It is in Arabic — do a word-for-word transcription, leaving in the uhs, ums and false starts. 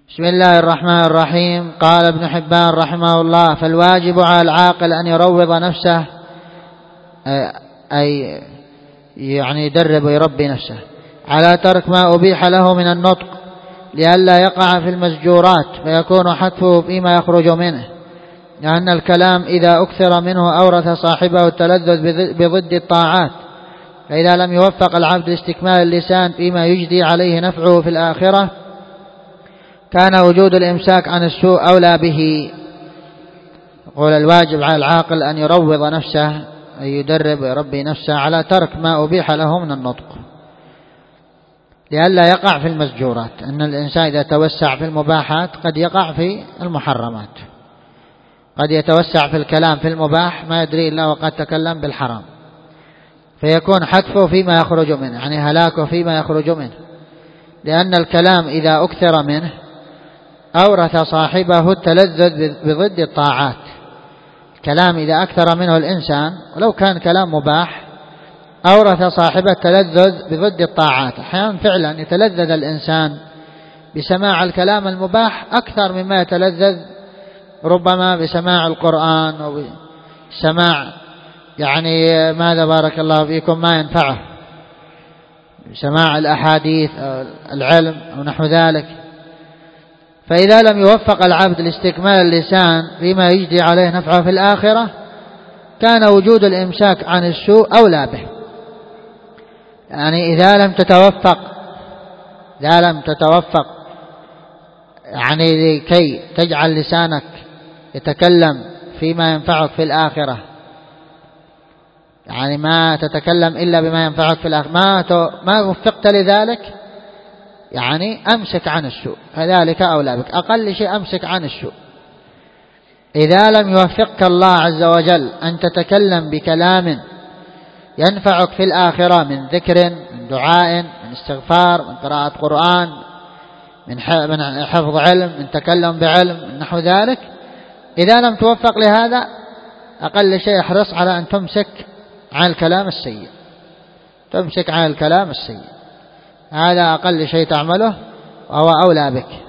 بسم الله الرحمن الرحيم. قال ابن حبان رحمه الله: فالواجب على العاقل أن يروض نفسه، أي يعني يدرب ويربي نفسه على ترك ما أبيح له من النطق، لئلا يقع في المزجورات فيكون حتفه فيما يخرج منه، لأن الكلام إذا أكثر منه أورث صاحبه التلذذ بضد الطاعات، فإذا لم يوفق العبد لاستكمال اللسان فيما يجدي عليه نفعه في الآخرة كان وجود الإمساك عن السوء أولى به. يقول: الواجب على العاقل أن يروض نفسه، أن يدرب ويربي نفسه على ترك ما أبيح له من النطق، لئلا يقع في المزجورات. أن الإنسان إذا توسع في المباحات قد يقع في المحرمات، قد يتوسع في الكلام في المباح ما يدري إلا وقد تكلم بالحرام، فيكون حتفه فيما يخرج منه، يعني هلاكه فيما يخرج منه، لأن الكلام إذا أكثر منه أورث صاحبه التلذذ بضد الطاعات. الكلام إذا أكثر منه الإنسان ولو كان كلام مباح أورث صاحبه التلذذ بضد الطاعات. أحيانا فعلا يتلذذ الإنسان بسماع الكلام المباح أكثر مما يتلذذ ربما بسماع القرآن أو بسماع يعني ماذا بارك الله فيكم ما ينفعه، سماع الأحاديث أو العلم أو نحو ذلك. فإذا لم يوفق العبد لاستكمال اللسان فيما يجدي عليه نفعه في الآخرة كان وجود الإمساك عن السوء أولى به. يعني إذا لم تتوفق إذا لم تتوفق يعني لكي تجعل لسانك يتكلم فيما ينفعك في الآخرة، يعني ما تتكلم إلا بما ينفعك في الآخرة، ما ما وفقت لذلك، يعني أمسك عن السوء، فذلك أولى بك. أقل شيء أمسك عن السوء. إذا لم يوفقك الله عز وجل أن تتكلم بكلام ينفعك في الآخرة من ذكر، من دعاء، من استغفار، من قراءة قرآن، من حفظ علم، من تكلم بعلم، من نحو ذلك، إذا لم توفق لهذا أقل شيء احرص على أن تمسك عن الكلام السيء، تمسك عن الكلام السيء، هذا أقل شيء تعمله وهو أولى بك.